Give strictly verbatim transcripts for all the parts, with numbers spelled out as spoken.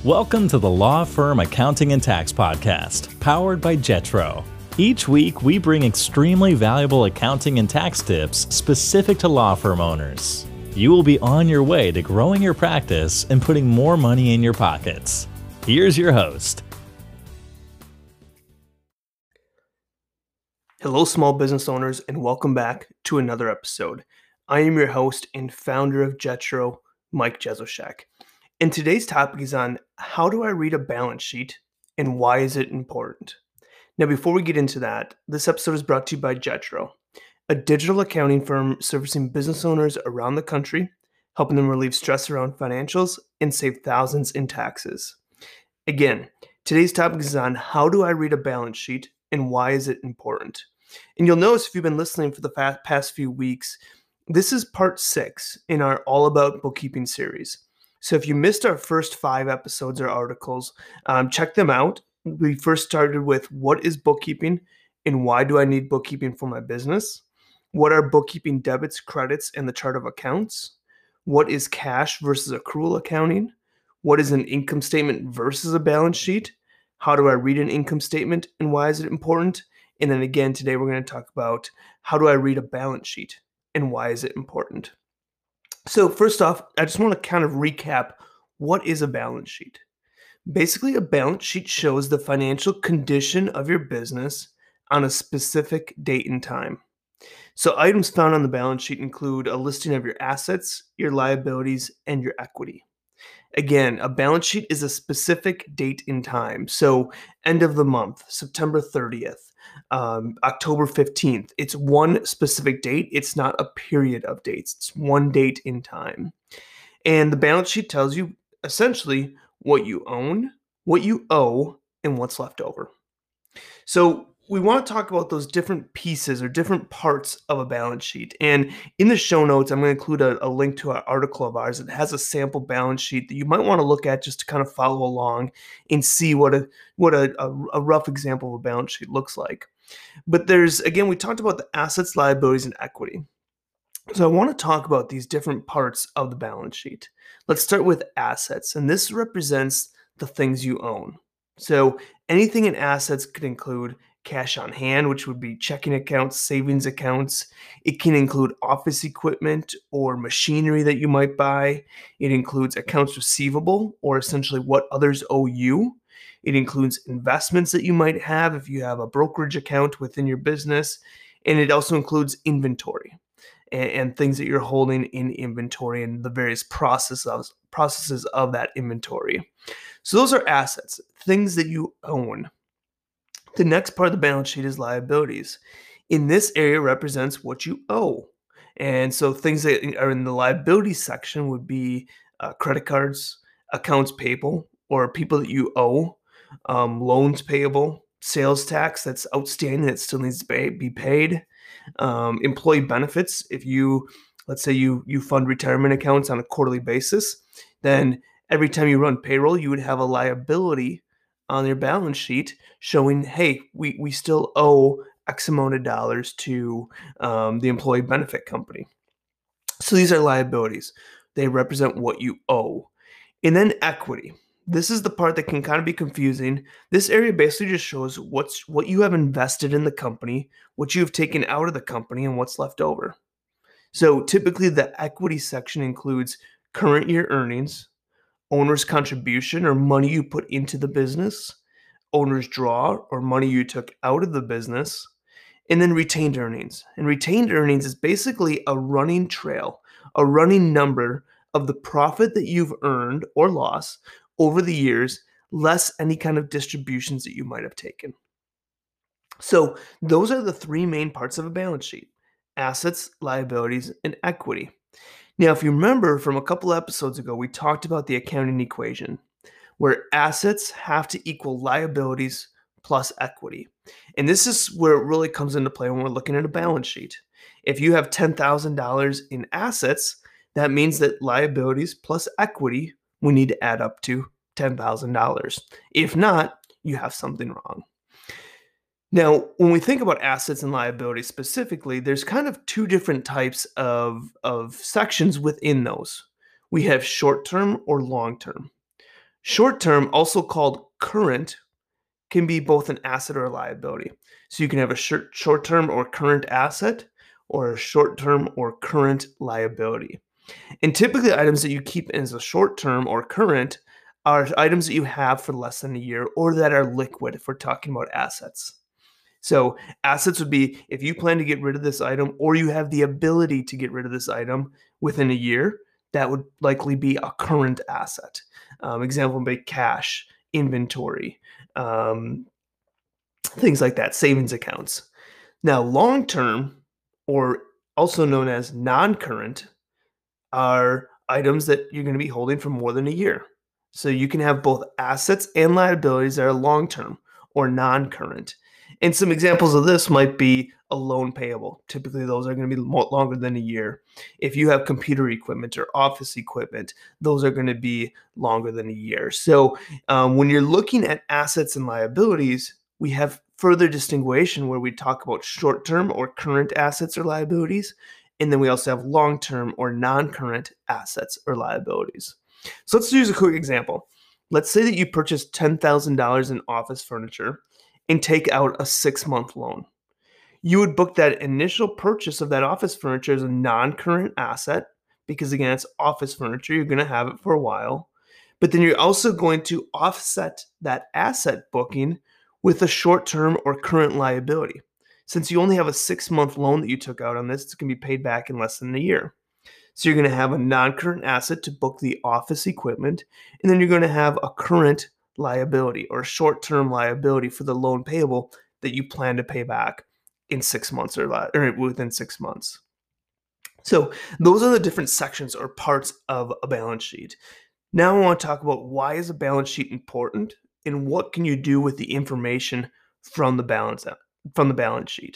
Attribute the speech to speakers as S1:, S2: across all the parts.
S1: Welcome to the Law Firm Accounting and Tax Podcast, powered by Jetro. Each week, we bring extremely valuable accounting and tax tips specific to law firm owners. You will be on your way to growing your practice and putting more money in your pockets. Here's your host.
S2: Hello, small business owners, and welcome back to another episode. I am your host and founder of Jetro, Mike Jezoshak. And today's topic is on how do I read a balance sheet and why is it important? Now, before we get into that, this episode is brought to you by Jetro, a digital accounting firm servicing business owners around the country, helping them relieve stress around financials and save thousands in taxes. Again, today's topic is on how do I read a balance sheet and why is it important? And you'll notice if you've been listening for the past few weeks, this is part six in our All About Bookkeeping series. So if you missed our first five episodes or articles, um, check them out. We first started with what is bookkeeping and why do I need bookkeeping for my business? What are bookkeeping debits, credits, and the chart of accounts? What is cash versus accrual accounting? What is an income statement versus a balance sheet? How do I read an income statement and why is it important? And then again, today we're going to talk about how do I read a balance sheet and why is it important? So first off, I just want to kind of recap what is a balance sheet. Basically, a balance sheet shows the financial condition of your business on a specific date and time. So items found on the balance sheet include a listing of your assets, your liabilities, and your equity. Again, a balance sheet is a specific date in time. So end of the month, September thirtieth, um, October fifteenth. It's one specific date. It's not a period of dates. It's one date in time. And the balance sheet tells you essentially what you own, what you owe, and what's left over. So we want to talk about those different pieces or different parts of a balance sheet. And in the show notes, I'm going to include a, a link to an article of ours that has a sample balance sheet that you might want to look at just to kind of follow along and see what a what a, a, a rough example of a balance sheet looks like. But there's, again, we talked about the assets, liabilities, and equity. So I want to talk about these different parts of the balance sheet. Let's start with assets, and this represents the things you own. So anything in assets could include cash on hand, which would be checking accounts, savings accounts. It can include office equipment or machinery that you might buy. It includes accounts receivable, or essentially what others owe you. It includes investments that you might have if you have a brokerage account within your business. And it also includes inventory and, and things that you're holding in inventory and the various processes, processes of that inventory. So those are assets, things that you own. The next part of the balance sheet is liabilities. In this area represents what you owe. And so things that are in the liability section would be uh, credit cards, accounts payable, or people that you owe, um, loans payable, sales tax that's outstanding that still needs to pay, be paid, um, employee benefits. If you, let's say you, you fund retirement accounts on a quarterly basis, then every time you run payroll, you would have a liability on your balance sheet showing, hey, we, we still owe X amount of dollars to um, the employee benefit company. So these are liabilities. They represent what you owe. And then equity. This is the part that can kind of be confusing. This area basically just shows what's what you have invested in the company, what you've taken out of the company, and what's left over. So typically the equity section includes current year earnings, owner's contribution or money you put into the business, owner's draw or money you took out of the business, and then retained earnings. And retained earnings is basically a running trail, a running number of the profit that you've earned or lost over the years, less any kind of distributions that you might have taken. So those are the three main parts of a balance sheet: assets, liabilities, and equity. Now, if you remember from a couple episodes ago, we talked about the accounting equation, where assets have to equal liabilities plus equity. And this is where it really comes into play when we're looking at a balance sheet. If you have ten thousand dollars in assets, that means that liabilities plus equity, we need to add up to ten thousand dollars. If not, you have something wrong. Now, when we think about assets and liabilities specifically, there's kind of two different types of, of sections within those. We have short-term or long-term. Short-term, also called current, can be both an asset or a liability. So you can have a short, short-term or current asset or a short-term or current liability. And typically items that you keep as a short-term or current are items that you have for less than a year or that are liquid if we're talking about assets. So assets would be if you plan to get rid of this item or you have the ability to get rid of this item within a year, that would likely be a current asset. Um, example would be cash, inventory, um, things like that, savings accounts. Now, long-term, or also known as non-current, are items that you're going to be holding for more than a year. So you can have both assets and liabilities that are long-term or non-current. And some examples of this might be a loan payable. Typically, those are going to be more, longer than a year. If you have computer equipment or office equipment, those are going to be longer than a year. So um, when you're looking at assets and liabilities, we have further distinguishing where we talk about short-term or current assets or liabilities. And then we also have long-term or non-current assets or liabilities. So let's use a quick example. Let's say that you purchase ten thousand dollars in office furniture and take out a six-month loan. You would book that initial purchase of that office furniture as a non-current asset because, again, it's office furniture. You're going to have it for a while. But then you're also going to offset that asset booking with a short-term or current liability. Since you only have a six-month loan that you took out on this, it's going to be paid back in less than a year. So you're going to have a non-current asset to book the office equipment, and then you're going to have a current liability or a short-term liability for the loan payable that you plan to pay back in six months or, or within six months. So those are the different sections or parts of a balance sheet. Now I want to talk about why is a balance sheet important and what can you do with the information from the balance from the balance sheet.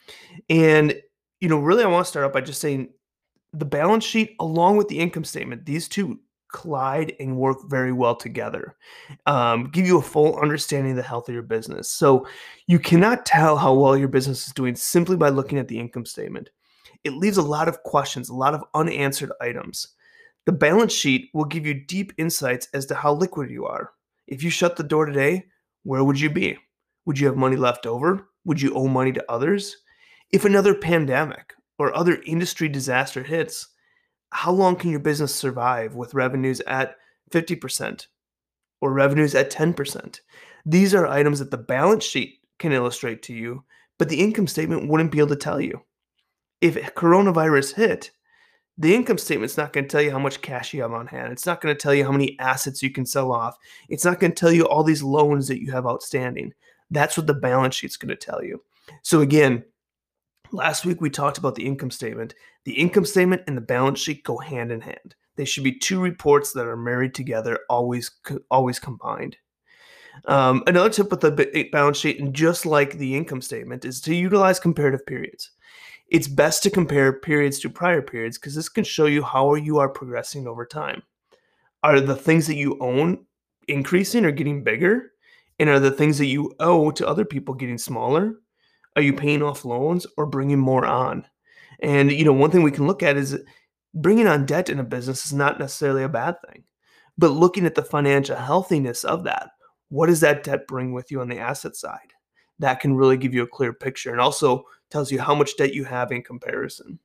S2: And you know, really I want to start out by just saying the balance sheet along with the income statement, these two collide and work very well together. Um, give you a full understanding of the health of your business. So you cannot tell how well your business is doing simply by looking at the income statement. It leaves a lot of questions, a lot of unanswered items. The balance sheet will give you deep insights as to how liquid you are. If you shut the door today, where would you be? Would you have money left over? Would you owe money to others? If another pandemic or other industry disaster hits, how long can your business survive with revenues at fifty percent or revenues at ten percent? These are items that the balance sheet can illustrate to you, but the income statement wouldn't be able to tell you. If coronavirus hit, the income statement's not going to tell you how much cash you have on hand. It's not going to tell you how many assets you can sell off. It's not going to tell you all these loans that you have outstanding. That's what the balance sheet's going to tell you. So again, last week we talked about the income statement. The income statement and the balance sheet go hand in hand. They should be two reports that are married together, always, always combined. Um, another tip with the balance sheet, and just like the income statement, is to utilize comparative periods. It's best to compare periods to prior periods because this can show you how you are progressing over time. Are the things that you own increasing or getting bigger? And are the things that you owe to other people getting smaller? Are you paying off loans or bringing more on? And, you know, one thing we can look at is bringing on debt in a business is not necessarily a bad thing, but looking at the financial healthiness of that. What does that debt bring with you on the asset side? That can really give you a clear picture and also tells you how much debt you have in comparison.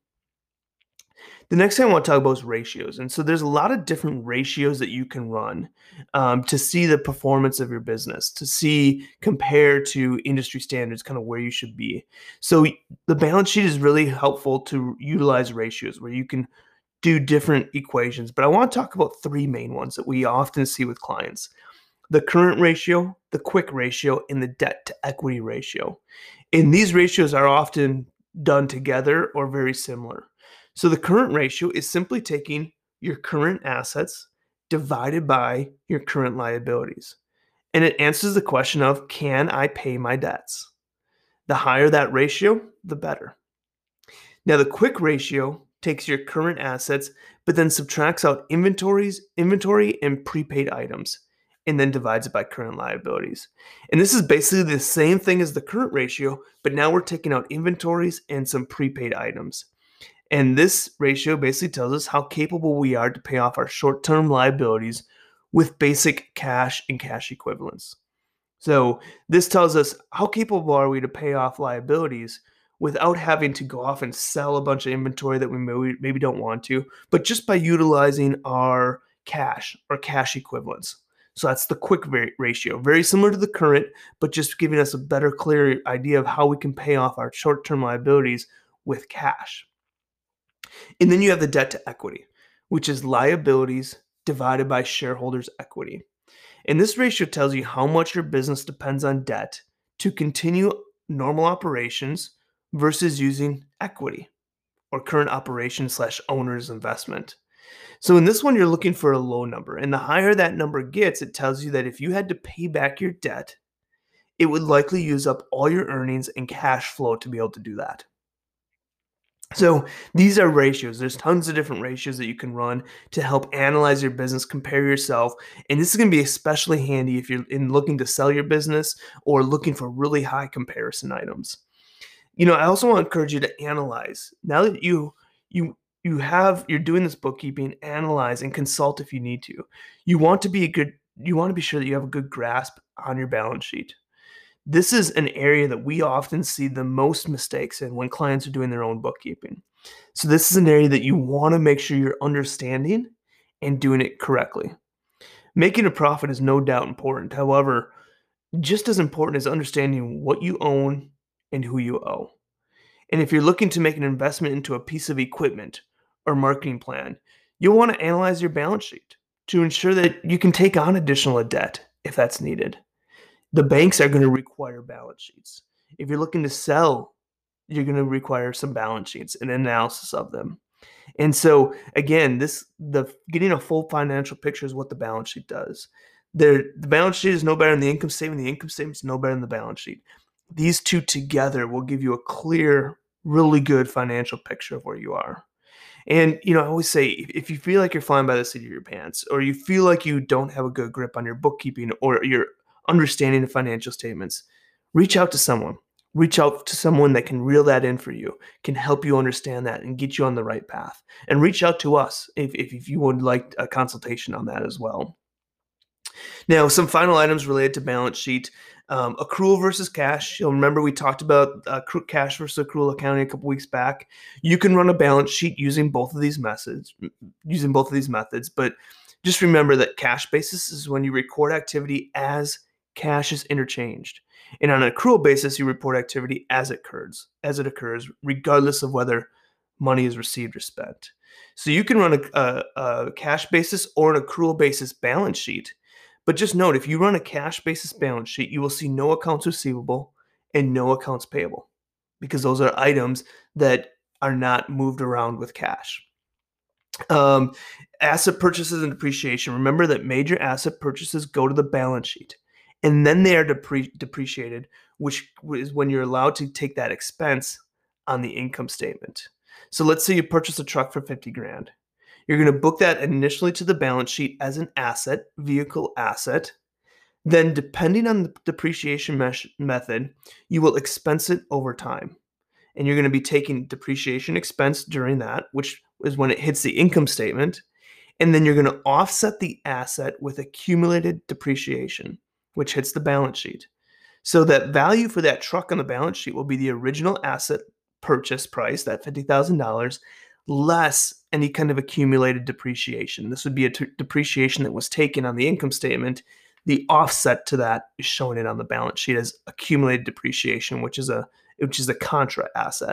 S2: The next thing I want to talk about is ratios. And so there's a lot of different ratios that you can run um, to see the performance of your business, to see compare to industry standards, kind of where you should be. So the balance sheet is really helpful to utilize ratios where you can do different equations. But I want to talk about three main ones that we often see with clients: the current ratio, the quick ratio, and the debt to equity ratio. And these ratios are often done together or very similar. So the current ratio is simply taking your current assets divided by your current liabilities. And it answers the question of, can I pay my debts? The higher that ratio, the better. Now the quick ratio takes your current assets, but then subtracts out inventories, inventory and prepaid items, and then divides it by current liabilities. And this is basically the same thing as the current ratio, but now we're taking out inventories and some prepaid items. And this ratio basically tells us how capable we are to pay off our short-term liabilities with basic cash and cash equivalents. So this tells us how capable are we to pay off liabilities without having to go off and sell a bunch of inventory that we maybe, maybe don't want to, but just by utilizing our cash or cash equivalents. So that's the quick ratio, very similar to the current, but just giving us a better, clear idea of how we can pay off our short-term liabilities with cash. And then you have the debt to equity, which is liabilities divided by shareholders' equity. And this ratio tells you how much your business depends on debt to continue normal operations versus using equity or current operations slash owner's investment. So in this one, you're looking for a low number. And the higher that number gets, it tells you that if you had to pay back your debt, it would likely use up all your earnings and cash flow to be able to do that. So these are ratios. There's tons of different ratios that you can run to help analyze your business, compare yourself. And this is going to be especially handy if you're in looking to sell your business or looking for really high comparison items. You know, I also want to encourage you to analyze. Now that you you you have you're doing this bookkeeping, analyze and consult if you need to. You want to be a good you want to be sure that you have a good grasp on your balance sheet. This is an area that we often see the most mistakes in when clients are doing their own bookkeeping. So this is an area that you want to make sure you're understanding and doing it correctly. Making a profit is no doubt important. However, just as important is understanding what you own and who you owe. And if you're looking to make an investment into a piece of equipment or marketing plan, you'll want to analyze your balance sheet to ensure that you can take on additional debt if that's needed. The banks are going to require balance sheets. If you're looking to sell, you're going to require some balance sheets and analysis of them. And so again, this the getting a full financial picture is what the balance sheet does. There, the balance sheet is no better than the income statement. The income statement is no better than the balance sheet. These two together will give you a clear, really good financial picture of where you are. And, you know, I always say, if you feel like you're flying by the seat of your pants, or you feel like you don't have a good grip on your bookkeeping or your understanding of financial statements, reach out to someone. Reach out to someone that can reel that in for you, can help you understand that and get you on the right path. And reach out to us if, if, if you would like a consultation on that as well. Now, some final items related to balance sheet. Um, accrual versus cash. You'll remember we talked about uh, cash versus accrual accounting a couple weeks back. You can run a balance sheet using both of these methods, using both of these methods, but just remember that cash basis is when you record activity as cash is interchanged. And on an accrual basis, you report activity as it occurs, as it occurs, regardless of whether money is received or spent. So you can run a, a, a cash basis or an accrual basis balance sheet. But just note, if you run a cash basis balance sheet, you will see no accounts receivable and no accounts payable because those are items that are not moved around with cash. Um, asset purchases and depreciation. Remember that major asset purchases go to the balance sheet and then they are depre- depreciated, which is when you're allowed to take that expense on the income statement. So let's say you purchase a truck for fifty grand. You're going to book that initially to the balance sheet as an asset, vehicle asset. Then, depending on the depreciation mesh- method, you will expense it over time. And you're going to be taking depreciation expense during that, which is when it hits the income statement. And then you're going to offset the asset with accumulated depreciation, which hits the balance sheet. So that value for that truck on the balance sheet will be the original asset purchase price, that fifty thousand dollars, less any kind of accumulated depreciation. This would be a t- depreciation that was taken on the income statement. The offset to that is showing it on the balance sheet as accumulated depreciation, which is a which is a contra asset.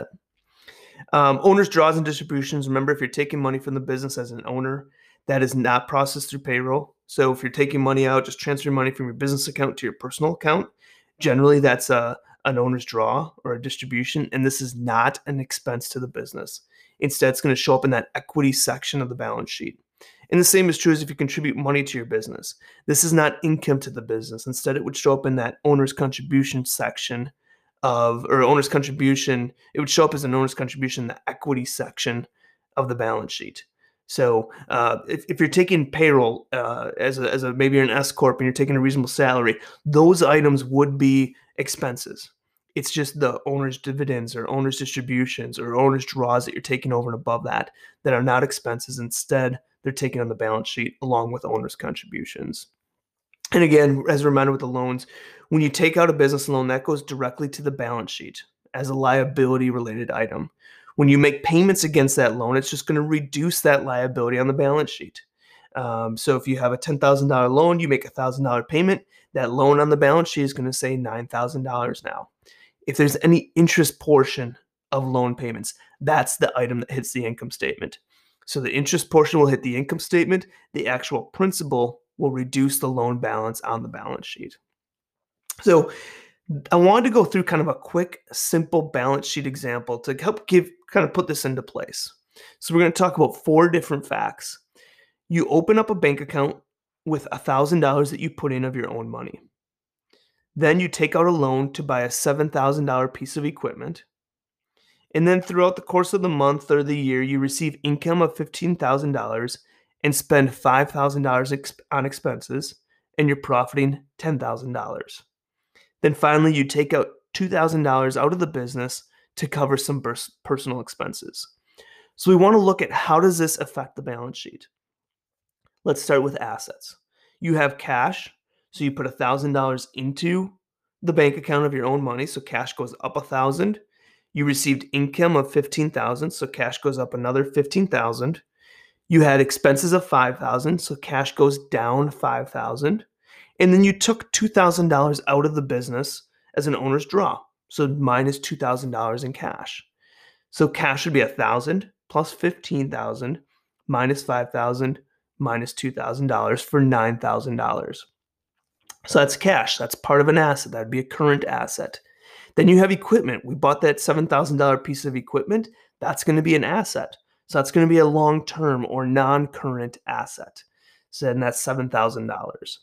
S2: Um, owner's draws and distributions. Remember, if you're taking money from the business as an owner, that is not processed through payroll. So if you're taking money out, just transfer money from your business account to your personal account. Generally, that's a an owner's draw or a distribution, and this is not an expense to the business. Instead, it's going to show up in that equity section of the balance sheet. And the same is true as if you contribute money to your business. This is not income to the business. Instead, it would show up in that owner's contribution section of, or owner's contribution. It would show up as an owner's contribution in the equity section of the balance sheet. So uh, if, if you're taking payroll uh, as a, as a maybe you're an S corp and you're taking a reasonable salary, those items would be expenses. It's just the owner's dividends or owner's distributions or owner's draws that you're taking over and above that that are not expenses. Instead, they're taken on the balance sheet along with owner's contributions. And again, as a reminder with the loans, when you take out a business loan, that goes directly to the balance sheet as a liability-related item. When you make payments against that loan, it's just going to reduce that liability on the balance sheet. Um, so if you have a ten thousand dollars loan, you make a one thousand dollars payment, that loan on the balance sheet is going to say nine thousand dollars now. If there's any interest portion of loan payments, that's the item that hits the income statement. So the interest portion will hit the income statement. The actual principal will reduce the loan balance on the balance sheet. So I wanted to go through kind of a quick, simple balance sheet example to help give kind of put this into place. So we're going to talk about four different facts. You open up a bank account with one thousand dollars that you put in of your own money. Then you take out a loan to buy a seven thousand dollars piece of equipment. And then throughout the course of the month or the year, you receive income of fifteen thousand dollars and spend five thousand dollars on expenses, and you're profiting ten thousand dollars. Then finally, you take out two thousand dollars out of the business to cover some personal expenses. So we want to look at how does this affect the balance sheet. Let's start with assets. You have cash, so you put one thousand dollars into the bank account of your own money, so cash goes up one thousand dollars. You received income of fifteen thousand dollars, so cash goes up another fifteen thousand dollars. You had expenses of five thousand dollars, so cash goes down five thousand dollars. And then you took two thousand dollars out of the business as an owner's draw, so minus two thousand dollars in cash. So cash would be one thousand dollars plus fifteen thousand dollars minus five thousand dollars minus two thousand dollars for nine thousand dollars. So that's cash. That's part of an asset. That would be a current asset. Then you have equipment. We bought that seven thousand dollars piece of equipment. That's going to be an asset. So that's going to be a long-term or non-current asset. So then that's seven thousand dollars.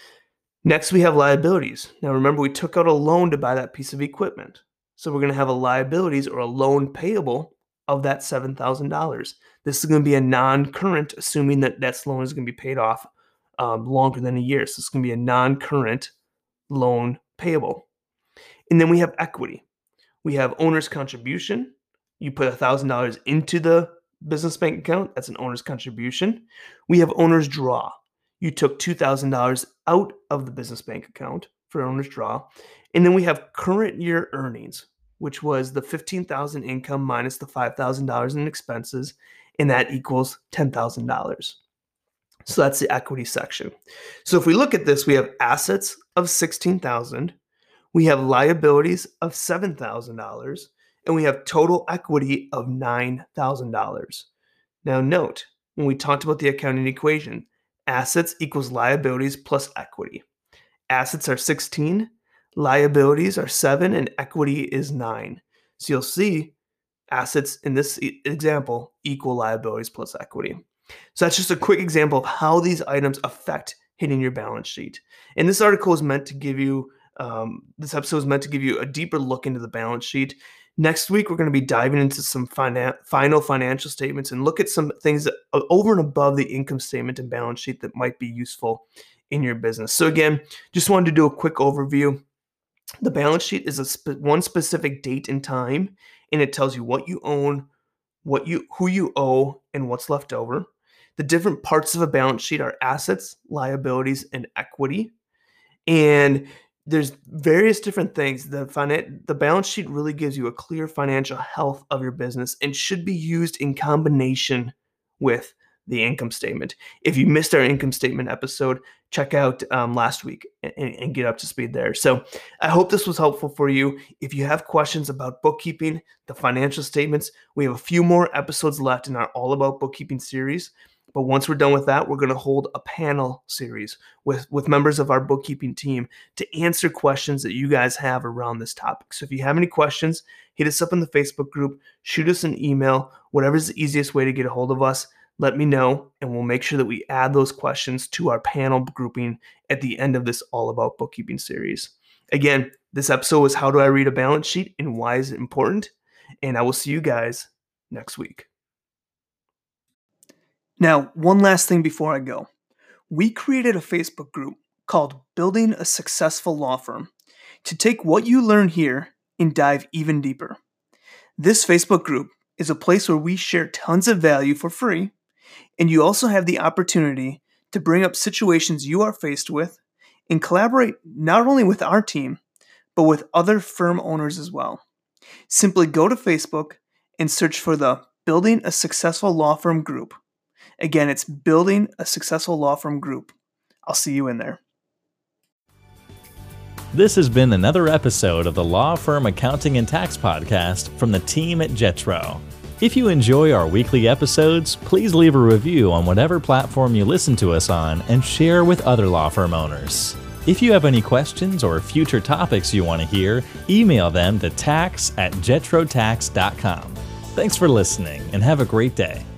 S2: Next, we have liabilities. Now remember, we took out a loan to buy that piece of equipment. So we're going to have a liabilities or a loan payable of that seven thousand dollars. This is going to be a non-current, assuming that that loan is going to be paid off um, longer than a year. So it's going to be a non-current loan payable. And then we have equity. We have owner's contribution. You put one thousand dollars into the business bank account. That's an owner's contribution. We have owner's draw. You took two thousand dollars out of the business bank account for owner's draw. And then we have current year earnings, which was the fifteen thousand dollars income minus the five thousand dollars in expenses, and that equals ten thousand dollars. So that's the equity section. So if we look at this, we have assets of sixteen thousand dollars, we have liabilities of seven thousand dollars, and we have total equity of nine thousand dollars. Now note, when we talked about the accounting equation, assets equals liabilities plus equity. Assets are sixteen, liabilities are seven, and equity is nine. So you'll see assets in this example equal liabilities plus equity. So that's just a quick example of how these items affect hitting your balance sheet. And this article is meant to give you, um, this episode is meant to give you a deeper look into the balance sheet. Next week, we're going to be diving into some finan- final financial statements and look at some things that are over and above the income statement and balance sheet that might be useful in your business. So again, just wanted to do a quick overview. The balance sheet is a sp- one specific date and time, and it tells you what you own, what you who you owe, and what's left over. The different parts of a balance sheet are assets, liabilities, and equity. And there's various different things. The finan- the balance sheet really gives you a clear financial health of your business and should be used in combination with the income statement. If you missed our income statement episode, check out um, last week and, and get up to speed there. So I hope this was helpful for you. If you have questions about bookkeeping, the financial statements, we have a few more episodes left in our All About Bookkeeping series. But once we're done with that, we're going to hold a panel series with, with members of our bookkeeping team to answer questions that you guys have around this topic. So if you have any questions, hit us up in the Facebook group, shoot us an email, whatever's the easiest way to get a hold of us. Let me know, and we'll make sure that we add those questions to our panel grouping at the end of this All About Bookkeeping series. Again, this episode was How Do I Read a Balance Sheet and Why Is It Important? And I will see you guys next week. Now, one last thing before I go. We created a Facebook group called Building a Successful Law Firm to take what you learn here and dive even deeper. This Facebook group is a place where we share tons of value for free, And you also have the opportunity to bring up situations you are faced with and collaborate not only with our team, but with other firm owners as well. Simply go to Facebook and search for the Building a Successful Law Firm group. Again, it's Building a Successful Law Firm group. I'll see you in there.
S1: This has been another episode of the Law Firm Accounting and Tax Podcast from the team at Jetro. If you enjoy our weekly episodes, please leave a review on whatever platform you listen to us on and share with other law firm owners. If you have any questions or future topics you want to hear, email them to tax at jetro tax dot com. Thanks for listening and have a great day.